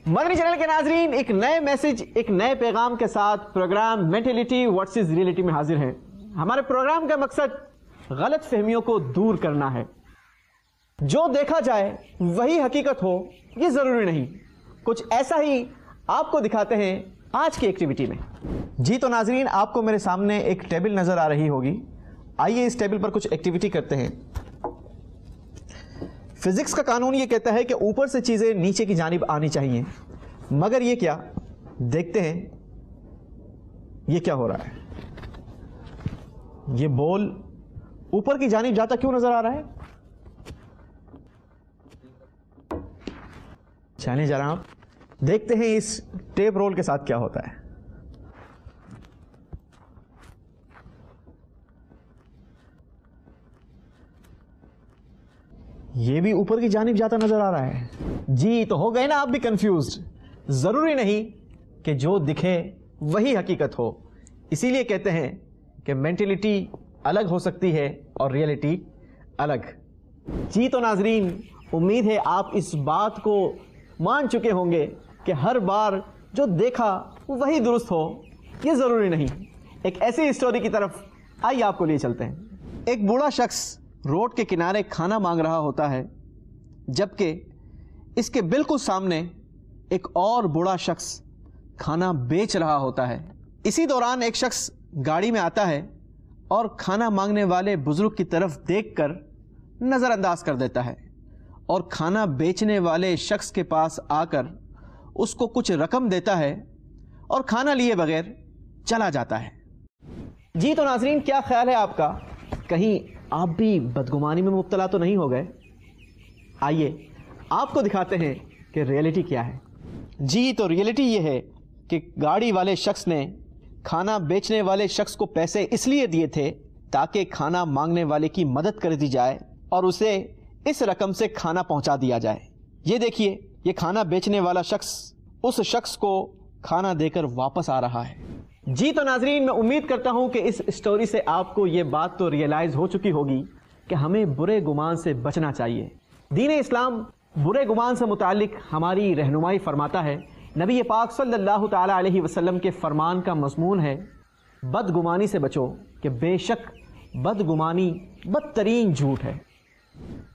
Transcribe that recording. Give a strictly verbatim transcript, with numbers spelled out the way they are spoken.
مدنی channel کے ناظرین، ایک نئے میسج، ایک نئے پیغام کے ساتھ پروگرام مینٹلٹی ورسز ریئلٹی میں حاضر ہیں۔ ہمارے پروگرام کا مقصد غلط فہمیوں کو دور کرنا ہے۔ جو دیکھا جائے وہی حقیقت ہو یہ ضروری نہیں، کچھ ایسا ہی آپ کو دکھاتے ہیں آج کی ایکٹیویٹی میں۔ جی تو ناظرین، آپ کو میرے سامنے ایک ٹیبل نظر آ رہی ہوگی، آئیے اس ٹیبل پر کچھ ایکٹیویٹی کرتے ہیں۔ فزکس کا قانون یہ کہتا ہے کہ اوپر سے چیزیں نیچے کی جانب آنی چاہیے، مگر یہ کیا؟ دیکھتے ہیں یہ کیا ہو رہا ہے۔ یہ بال اوپر کی جانب جاتا کیوں نظر آ رہا ہے؟ چاہنے جا رہا ہوں، دیکھتے ہیں اس ٹیپ رول کے ساتھ کیا ہوتا ہے۔ یہ بھی اوپر کی جانب جاتا نظر آ رہا ہے۔ جی تو ہو گئے نا آپ بھی کنفیوزڈ۔ ضروری نہیں کہ جو دکھے وہی حقیقت ہو، اسی لیے کہتے ہیں کہ مینٹلٹی الگ ہو سکتی ہے اور ریئلٹی الگ۔ جی تو ناظرین، امید ہے آپ اس بات کو مان چکے ہوں گے کہ ہر بار جو دیکھا وہی درست ہو یہ ضروری نہیں۔ ایک ایسی اسٹوری کی طرف آئیے آپ کو لیے چلتے ہیں۔ ایک بوڑھا شخص روڈ کے کنارے کھانا مانگ رہا ہوتا ہے، جبکہ اس کے بالکل سامنے ایک اور بوڑھا شخص کھانا بیچ رہا ہوتا ہے۔ اسی دوران ایک شخص گاڑی میں آتا ہے اور کھانا مانگنے والے بزرگ کی طرف دیکھ کر نظر انداز کر دیتا ہے اور کھانا بیچنے والے شخص کے پاس آ کر اس کو کچھ رقم دیتا ہے اور کھانا لیے بغیر چلا جاتا ہے۔ جی تو ناظرین، کیا خیال ہے آپ کا؟ کہیں آپ بھی بدگمانی میں مبتلا تو نہیں ہو گئے؟ آئیے آپ کو دکھاتے ہیں کہ ریئلٹی کیا ہے۔ جی تو ریئلٹی یہ ہے کہ گاڑی والے شخص نے کھانا بیچنے والے شخص کو پیسے اس لیے دیے تھے تاکہ کھانا مانگنے والے کی مدد کر دی جائے اور اسے اس رقم سے کھانا پہنچا دیا جائے۔ یہ دیکھیے، یہ کھانا بیچنے والا شخص اس شخص کو کھانا دے کر واپس آ رہا ہے۔ جی تو ناظرین، میں امید کرتا ہوں کہ اس اسٹوری سے آپ کو یہ بات تو ریئلائز ہو چکی ہوگی کہ ہمیں برے گمان سے بچنا چاہیے۔ دین اسلام برے گمان سے متعلق ہماری رہنمائی فرماتا ہے۔ نبی پاک صلی اللہ تعالی علیہ وسلم کے فرمان کا مضمون ہے، بدگمانی سے بچو کہ بے شک بدگمانی بدترین جھوٹ ہے۔